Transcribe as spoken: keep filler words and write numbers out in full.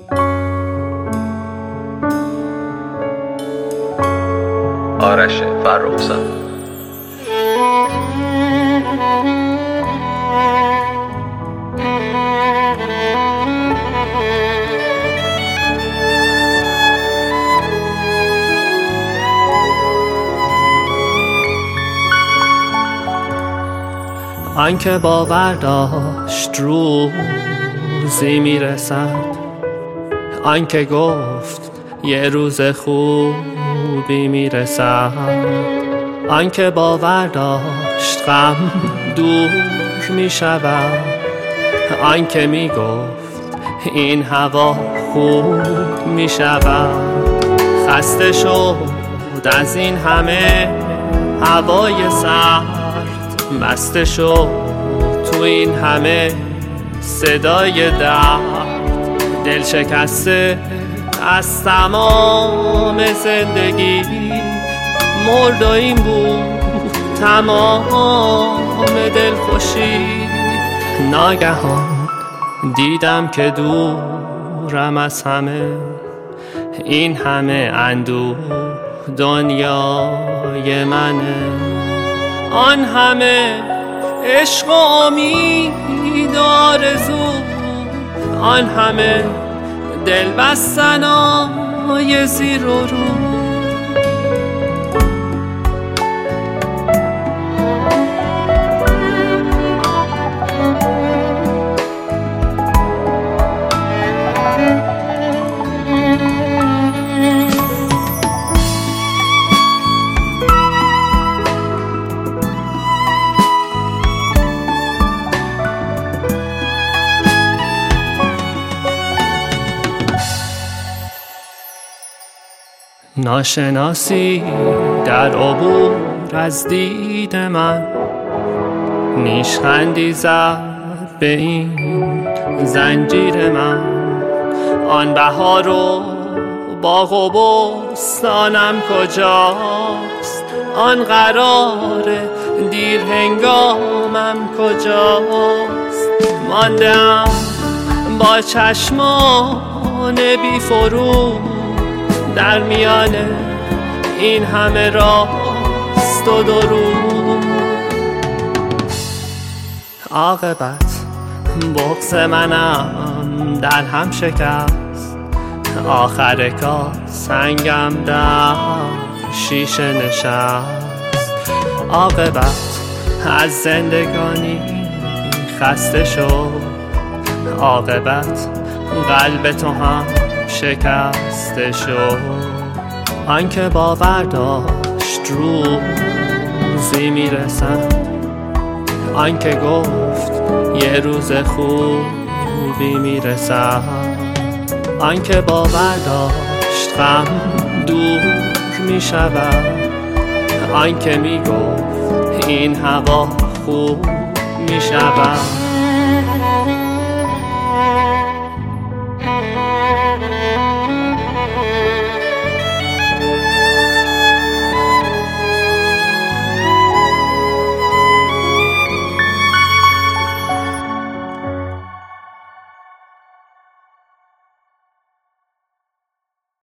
آرش فرخزاد. آنکه باور داشت روزی میرسد، آنکه گفت یه روز خوبی میرسد، آنکه باور داشت غم دور میشود، آنکه میگفت این هوا خوب میشود. خسته شد از این همه هوای سرد، بسته شد تو این همه صدای درد، دل شکسته از تمام زندگی، مرد و این بود تمام دلخوشی. ناگهان دیدم که دورم از همه، این همه اندوه دنیای منه، آن همه عشق و امید و آرزو، آن همه دل بستنای زیر و رو. ناشناسی در عبور از دید من، نیشخندی زد به این زنجیر من. آن بهار و باغ و بستانم کجاست، آن قرار دیر هنگامم کجاست. ماندم با چشمان بی فرو در میان این همه راست و درو. عاقبت بغض منم در هم شکست، آخر کار سنگم در شیشه نشست. عاقبت از زندگانی خسته شد، عاقبت قلب تو هم شکسته شد. آنکه باور داشت روزی میرسد، آنکه گفت یه روز خوبی میرسد، آنکه باور داشت غم دور میشود، آنکه میگفت این هوا خوب میشود.